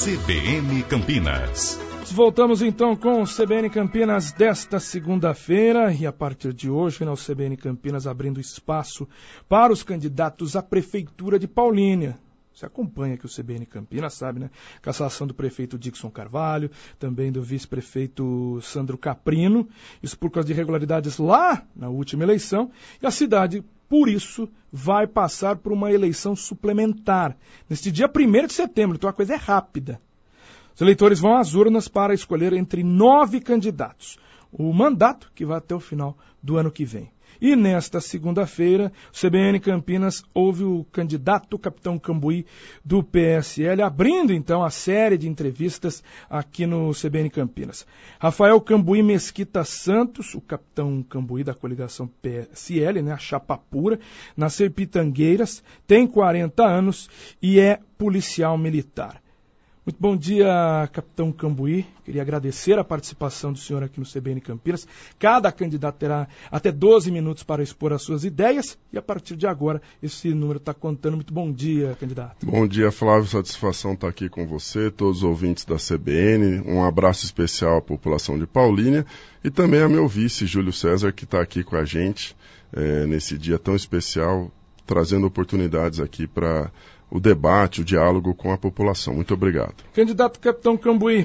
CBN Campinas. Voltamos então com o CBN Campinas desta segunda-feira e a partir de hoje, o CBN Campinas abrindo espaço para os candidatos à Prefeitura de Paulínia. Você acompanha aqui o CBN Campinas, sabe, né? Cassação do prefeito Dixon Carvalho, também do vice-prefeito Sandro Caprino, isso por causa de irregularidades lá na última eleição, e a cidade, por isso, vai passar por uma eleição suplementar, neste dia 1º de setembro, então a coisa é rápida. Os eleitores vão às urnas para escolher entre 9 candidatos, o mandato que vai até o final do ano que vem. E nesta segunda-feira, o CBN Campinas ouve o candidato Capitão Cambuí do PSL, abrindo então a série de entrevistas aqui no CBN Campinas. Rafael Cambuí Mesquita Santos, o Capitão Cambuí da coligação PSL, né, a chapa pura, nasceu em Pitangueiras, tem 40 anos e é policial militar. Muito bom dia, Capitão Cambuí. Queria agradecer a participação do senhor aqui no CBN Campinas. Cada candidato terá até 12 minutos para expor as suas ideias e a partir de agora esse número está contando. Muito bom dia, candidato. Bom dia, Flávio. Satisfação estar aqui com você, todos os ouvintes da CBN. Um abraço especial à população de Paulínia e também a meu vice, Júlio César, que está aqui com a gente nesse dia tão especial, trazendo oportunidades aqui para o debate, o diálogo com a população. Muito obrigado. Candidato Capitão Cambuí,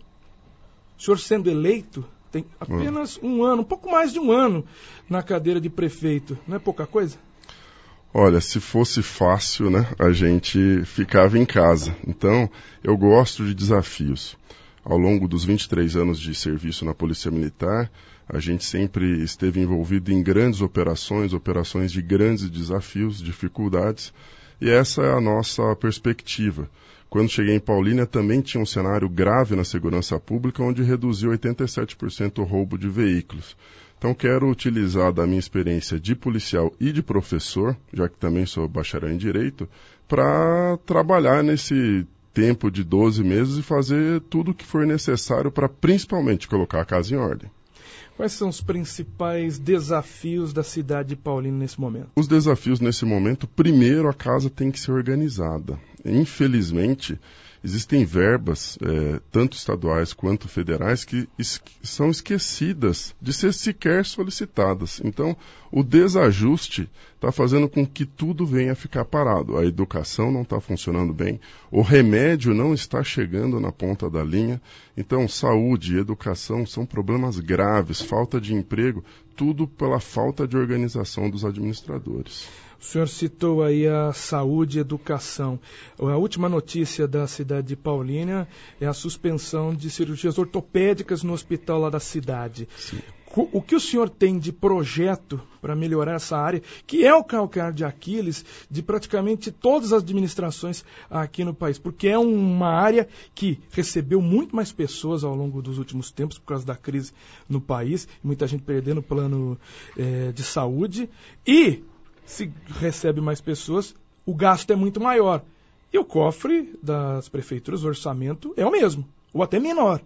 o senhor sendo eleito tem apenas um ano, um pouco mais de um ano na cadeira de prefeito. Não é pouca coisa? Olha, se fosse fácil, né, a gente ficava em casa. Então, eu gosto de desafios. Ao longo dos 23 anos de serviço na Polícia Militar, a gente sempre esteve envolvido em grandes operações de grandes desafios, dificuldades. E essa é a nossa perspectiva. Quando cheguei em Paulínia, também tinha um cenário grave na segurança pública, onde reduziu 87% o roubo de veículos. Então, quero utilizar da minha experiência de policial e de professor, já que também sou bacharel em Direito, para trabalhar nesse tempo de 12 meses e fazer tudo o que for necessário para, principalmente, colocar a casa em ordem. Quais são os principais desafios da cidade de Paulínia nesse momento? Os desafios nesse momento, primeiro, a casa tem que ser organizada. Infelizmente, existem verbas, tanto estaduais quanto federais, que são esquecidas de ser sequer solicitadas. Então, o desajuste está fazendo com que tudo venha a ficar parado. A educação não está funcionando bem, o remédio não está chegando na ponta da linha. Então, saúde e educação são problemas graves, falta de emprego, tudo pela falta de organização dos administradores. O senhor citou aí a saúde e educação. A última notícia da cidade de Paulínia é a suspensão de cirurgias ortopédicas no hospital lá da cidade. Sim. O que o senhor tem de projeto para melhorar essa área, que é o calcanhar de Aquiles de praticamente todas as administrações aqui no país? Porque é uma área que recebeu muito mais pessoas ao longo dos últimos tempos por causa da crise no país, muita gente perdendo o plano de saúde, e se recebe mais pessoas, o gasto é muito maior. E o cofre das prefeituras, o orçamento, é o mesmo, ou até menor.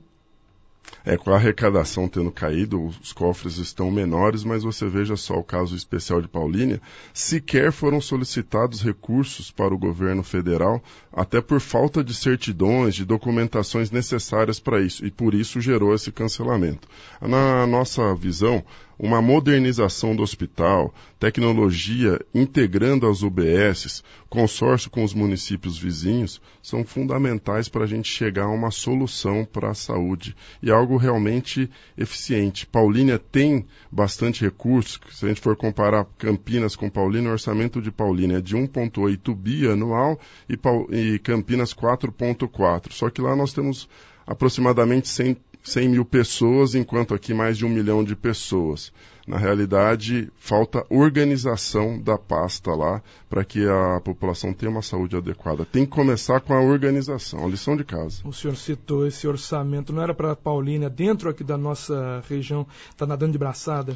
Com a arrecadação tendo caído, os cofres estão menores, mas você veja só o caso especial de Paulínia, sequer foram solicitados recursos para o governo federal, até por falta de certidões, de documentações necessárias para isso, e por isso gerou esse cancelamento. Na nossa visão, uma modernização do hospital, tecnologia integrando as UBSs, consórcio com os municípios vizinhos, são fundamentais para a gente chegar a uma solução para a saúde e algo realmente eficiente. Paulínia tem bastante recursos, se a gente for comparar Campinas com Paulínia, o orçamento de Paulínia é de 1,8 bi anual e Campinas 4,4. Só que lá nós temos aproximadamente 100 mil pessoas, enquanto aqui mais de 1 milhão de pessoas. Na realidade, falta organização da pasta lá para que a população tenha uma saúde adequada. Tem que começar com a organização, a lição de casa. O senhor citou esse orçamento, não era para Paulínia, dentro aqui da nossa região, está nadando de braçada?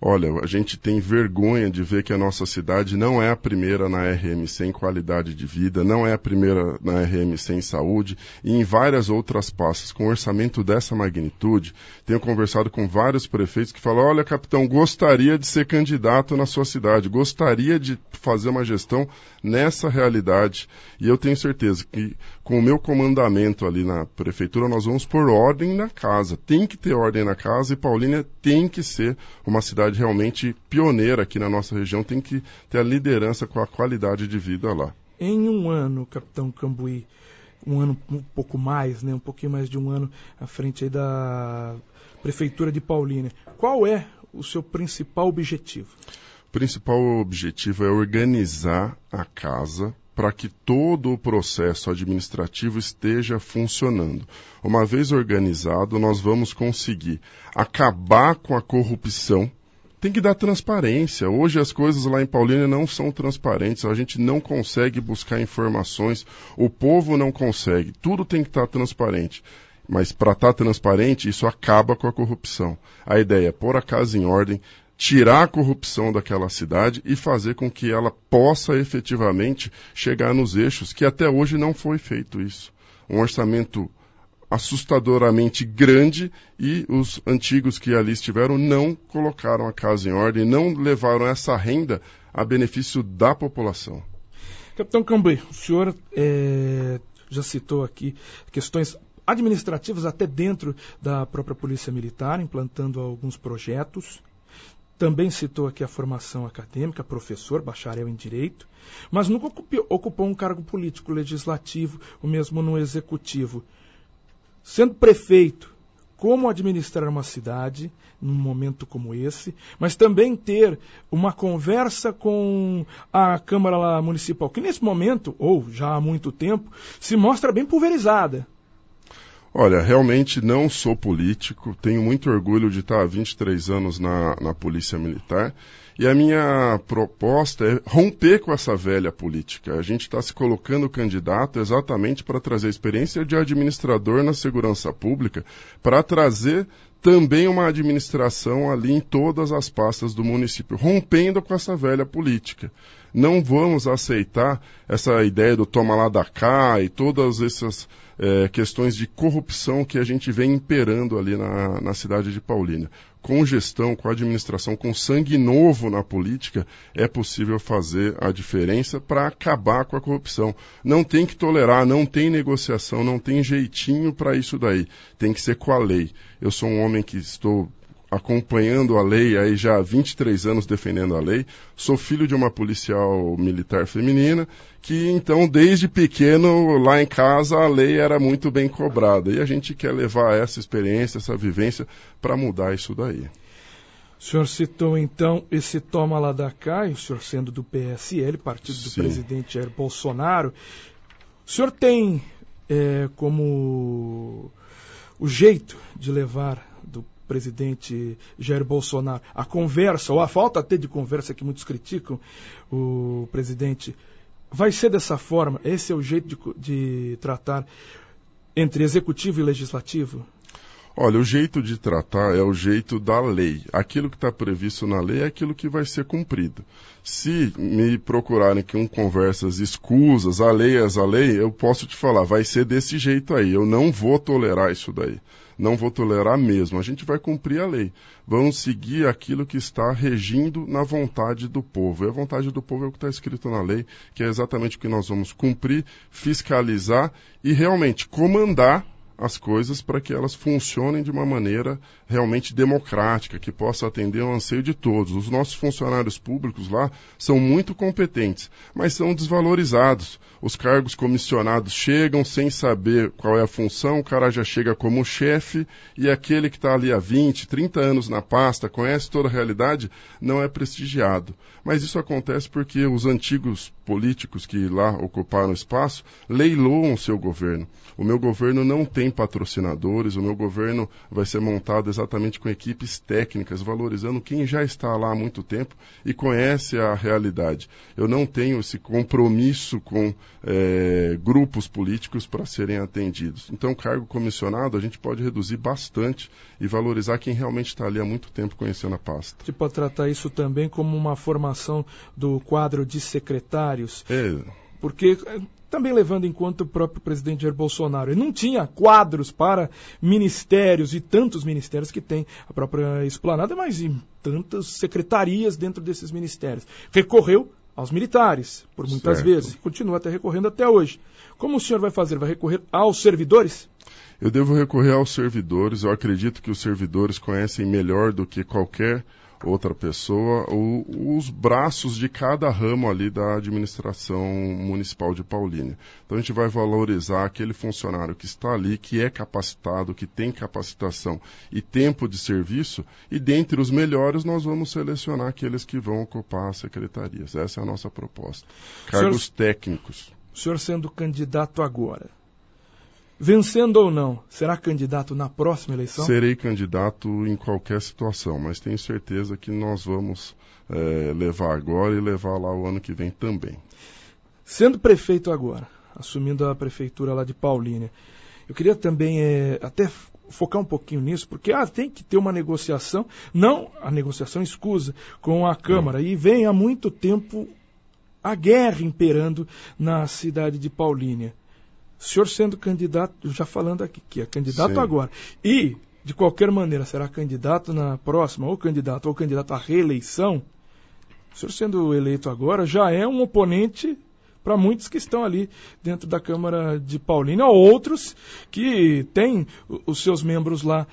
Olha, a gente tem vergonha de ver que a nossa cidade não é a primeira na RMC em qualidade de vida, não é a primeira na RMC em saúde e em várias outras pastas. Com um orçamento dessa magnitude, tenho conversado com vários prefeitos que falam, olha, capitão, gostaria de ser candidato na sua cidade, gostaria de fazer uma gestão nessa realidade. E eu tenho certeza que com o meu comandamento ali na prefeitura, nós vamos pôr ordem na casa. Tem que ter ordem na casa e Paulínia tem que ser uma cidade realmente pioneira aqui na nossa região, tem que ter a liderança com a qualidade de vida lá. Em um ano, capitão Cambuí, um ano um pouco mais, né, um pouquinho mais de um ano à frente aí da Prefeitura de Paulínia, qual é o seu principal objetivo? O principal objetivo é organizar a casa para que todo o processo administrativo esteja funcionando. Uma vez organizado, nós vamos conseguir acabar com a corrupção. Tem que dar transparência. Hoje as coisas lá em Paulínia não são transparentes, a gente não consegue buscar informações, o povo não consegue, tudo tem que estar transparente. Mas para estar transparente, isso acaba com a corrupção. A ideia é pôr a casa em ordem, tirar a corrupção daquela cidade e fazer com que ela possa efetivamente chegar nos eixos, que até hoje não foi feito isso. Um orçamento assustadoramente grande e os antigos que ali estiveram não colocaram a casa em ordem, não levaram essa renda a benefício da população. Capitão Cambuí, o senhor já citou aqui questões administrativas até dentro da própria Polícia Militar, implantando alguns projetos. Também citou aqui a formação acadêmica, professor, bacharel em Direito, mas nunca ocupou um cargo político, legislativo, ou mesmo no executivo. Sendo prefeito, como administrar uma cidade num momento como esse, mas também ter uma conversa com a Câmara Municipal, que nesse momento, ou já há muito tempo, se mostra bem pulverizada. Olha, realmente não sou político, tenho muito orgulho de estar há 23 anos na Polícia Militar e a minha proposta é romper com essa velha política. A gente está se colocando candidato exatamente para trazer experiência de administrador na segurança pública, para trazer também uma administração ali em todas as pastas do município, rompendo com essa velha política. Não vamos aceitar essa ideia do toma lá da cá e todas essas questões de corrupção que a gente vem imperando ali na cidade de Paulínia. Com gestão, com administração, com sangue novo na política, é possível fazer a diferença para acabar com a corrupção. Não tem que tolerar, não tem negociação, não tem jeitinho para isso daí. Tem que ser com a lei. Eu sou um homem que estou acompanhando a lei aí já há 23 anos defendendo a lei. Sou filho de uma policial militar feminina que então desde pequeno lá em casa a lei era muito bem cobrada e a gente quer levar essa experiência, essa vivência para mudar isso daí. O senhor citou então esse toma lá da cá, e o senhor sendo do PSL, partido do presidente Jair Bolsonaro, o senhor tem como o jeito de levar do presidente Jair Bolsonaro a conversa, ou a falta até de conversa que muitos criticam o presidente, vai ser dessa forma? Esse é o jeito de tratar entre executivo e legislativo? Olha, o jeito de tratar é o jeito da lei. Aquilo que está previsto na lei é aquilo que vai ser cumprido. Se me procurarem com conversas escusas, alheias à lei, eu posso te falar, vai ser desse jeito aí. Eu não vou tolerar isso daí. Não vou tolerar mesmo. A gente vai cumprir a lei. Vamos seguir aquilo que está regindo na vontade do povo. E a vontade do povo é o que está escrito na lei, que é exatamente o que nós vamos cumprir, fiscalizar e realmente comandar as coisas para que elas funcionem de uma maneira realmente democrática, que possa atender ao anseio de todos. Os nossos funcionários públicos lá são muito competentes, mas são desvalorizados. Os cargos comissionados chegam sem saber qual é a função, o cara já chega como chefe e aquele que está ali há 20, 30 anos na pasta, conhece toda a realidade, não é prestigiado. Mas isso acontece porque os antigos políticos que lá ocuparam espaço leiloam o seu governo. O meu governo não tem patrocinadores, o meu governo vai ser montado exatamente com equipes técnicas, valorizando quem já está lá há muito tempo e conhece a realidade. Eu não tenho esse compromisso com grupos políticos para serem atendidos. Então, o cargo comissionado a gente pode reduzir bastante e valorizar quem realmente está ali há muito tempo conhecendo a pasta. Você pode tratar isso também como uma formação do quadro de secretários? Porque, também levando em conta o próprio presidente Jair Bolsonaro, ele não tinha quadros para ministérios, e tantos ministérios que tem a própria Esplanada, mas em tantas secretarias dentro desses ministérios. Recorreu aos militares, por muitas vezes, e continua até recorrendo até hoje. Como o senhor vai fazer? Vai recorrer aos servidores? Eu devo recorrer aos servidores. Eu acredito que os servidores conhecem melhor do que qualquer outra pessoa os braços de cada ramo ali da administração municipal de Paulínia. Então a gente vai valorizar aquele funcionário que está ali, que é capacitado, que tem capacitação e tempo de serviço, e dentre os melhores nós vamos selecionar aqueles que vão ocupar as secretarias. Essa é a nossa proposta. Cargos técnicos. O senhor sendo candidato agora, vencendo ou não, será candidato na próxima eleição? Serei candidato em qualquer situação, mas tenho certeza que nós vamos levar agora e levar lá o ano que vem também. Sendo prefeito agora, assumindo a prefeitura lá de Paulínia, eu queria também até focar um pouquinho nisso, porque tem que ter uma negociação, não a negociação escusa, com a Câmara, e vem há muito tempo a guerra imperando na cidade de Paulínia. O senhor sendo candidato, já falando aqui, que é candidato agora, e, de qualquer maneira, será candidato na próxima, ou candidato à reeleição, o senhor sendo eleito agora, já é um oponente para muitos que estão ali dentro da Câmara de Paulínia, ou outros que têm os seus membros lá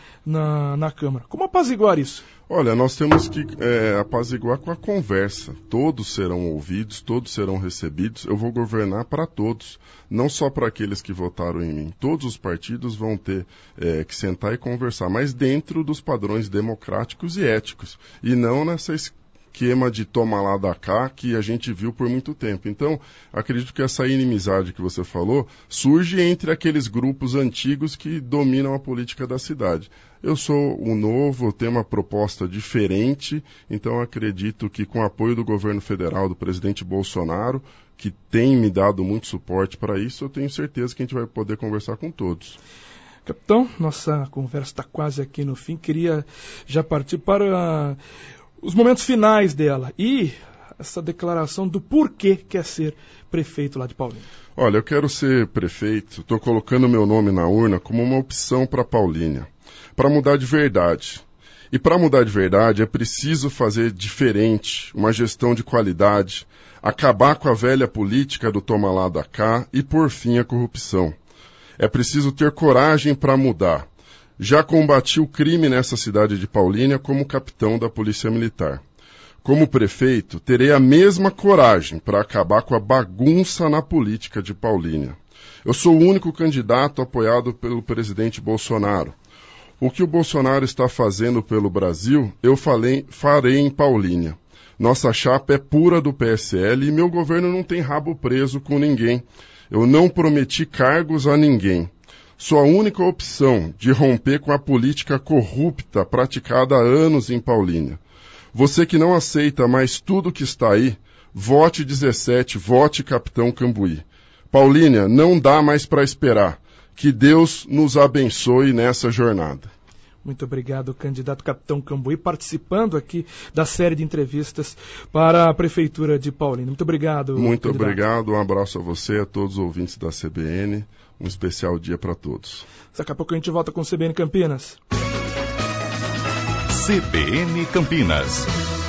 na Câmara. Como apaziguar isso? Olha, nós temos que apaziguar com a conversa. Todos serão ouvidos, todos serão recebidos. Eu vou governar para todos, não só para aqueles que votaram em mim. Todos os partidos vão ter que sentar e conversar, mas dentro dos padrões democráticos e éticos, e não nessa esquema de toma lá da cá que a gente viu por muito tempo. Então, acredito que essa inimizade que você falou surge entre aqueles grupos antigos que dominam a política da cidade. Eu sou o novo, eu tenho uma proposta diferente, então acredito que com o apoio do governo federal, do presidente Bolsonaro, que tem me dado muito suporte para isso, eu tenho certeza que a gente vai poder conversar com todos. Capitão, nossa conversa está quase aqui no fim. Queria já partir para os momentos finais dela e essa declaração do porquê quer ser prefeito lá de Paulínia. Olha, eu quero ser prefeito, estou colocando meu nome na urna como uma opção para Paulínia, para mudar de verdade. E para mudar de verdade é preciso fazer diferente, uma gestão de qualidade, acabar com a velha política do toma lá da cá e por fim a corrupção. É preciso ter coragem para mudar. Já combati o crime nessa cidade de Paulínia como capitão da Polícia Militar. Como prefeito, terei a mesma coragem para acabar com a bagunça na política de Paulínia. Eu sou o único candidato apoiado pelo presidente Bolsonaro. O que o Bolsonaro está fazendo pelo Brasil, eu farei em Paulínia. Nossa chapa é pura do PSL e meu governo não tem rabo preso com ninguém. Eu não prometi cargos a ninguém. Sou a única opção de romper com a política corrupta praticada há anos em Paulínia. Você que não aceita mais tudo que está aí, vote 17, vote Capitão Cambuí. Paulínia, não dá mais para esperar. Que Deus nos abençoe nessa jornada. Muito obrigado, candidato Capitão Cambuí, participando aqui da série de entrevistas para a Prefeitura de Paulínia. Muito obrigado, Muito candidato. Obrigado, um abraço a você, a todos os ouvintes da CBN. Um especial dia para todos. Daqui a pouco a gente volta com o CBN Campinas. CBN Campinas.